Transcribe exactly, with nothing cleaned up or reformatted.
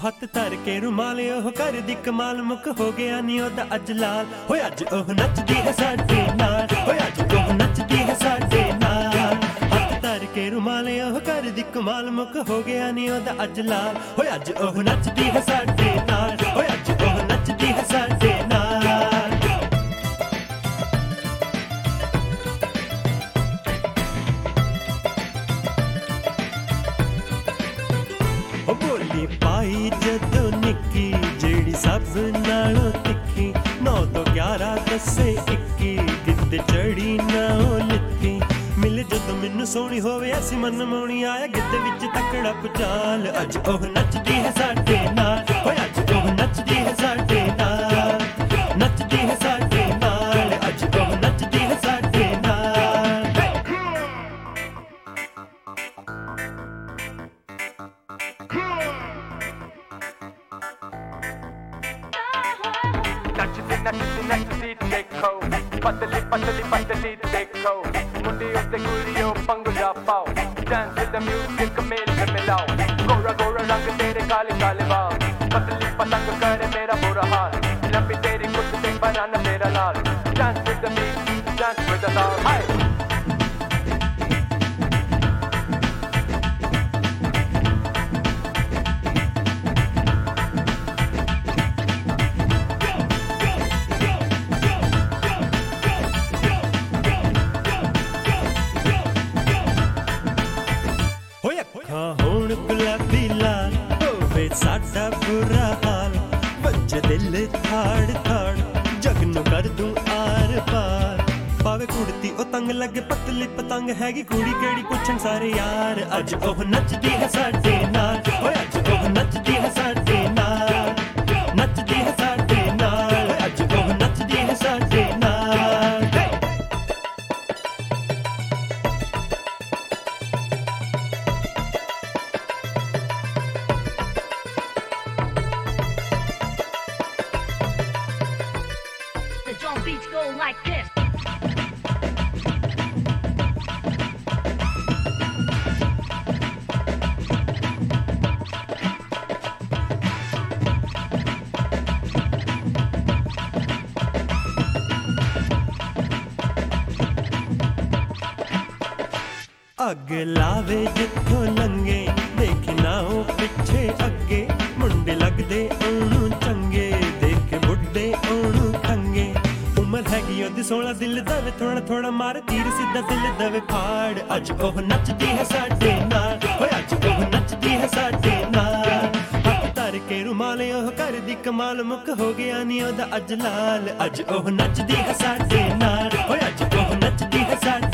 हत्थ धर के रुमाले ओह कर दी कमाल मुक हो गया नी ओदा अज लाल होए अज ओह नचदी है साडे नाल होए अज ओह नचदी है साडे नाल हत्थ धर के रुमाले ओह कर दी कमाल मुक हो गया नी ओदा अज लाल होए अज ओह नचदी है साडे नाल होए अज ओह नचदी है साडे नाल बोली पाई जदों निक्की जेड़ी सब नालों तिखी नौ तो ग्यारह दसे इक्की गिद्ध चढ़ी ना लिखी मिले जदों मैनू सोहनी होवे ऐसी मन मौनी आया गिद्ध विच तकड़ा पुचाल अज ओह नचदी है साडे नाल होए अज ओह नचदी है साडे नाल नचदी है साडे नाल अज ओह नचदी है साडे नाल नचदी नचदी नचदी देखो पतली पतली पतली देखो मुंडियों से गुड़ियों पंगुजा पाओ डांस विद द म्यूजिक मेल में मिलाओ गोरा गोरा रंग तेरे काले काले बाल पतली पतंग करे मेरा बुरा हाल लंबी तेरी कुछ देख बनाना मेरा लाल dance with the beat dance with the ताल हाय हुण गुलाबी लाल होवे साडा बुरा हाल बच्चे दिल थाड़ थाड़ जग नू कर दूं आर पार पावे कुड़ती ओ तंग लगे पतली पतंग हैगी कुड़ी केड़ी पुछन सारे यार अज ओह नचदी है साडे नाल ओए अज ओह नचदी है साडे नाल नचदी है साडे नाल अज ओह नचदी है साडे नाल Drum beats go like this. अग लावे जिथों लंगे देखे ना हो पिछे अगे मुंडे लगदे ओनू चंगे देखे बुड्ढे ओनू खंगे उमर हैगी ओदी सोलह दिल दवे थोड़ा थोड़ा मार तीर सीधा दिल दवे फाड़ अज ओह नचदी है साडे नाल होए अज ओह नचदी है साडे नाल हत्थ धर के रुमाले ओह कर दी कमाल मुक हो गया नी ओदा अज लाल अज ओह नचदी है साडे नाल होए अज ओह नचदी है साडे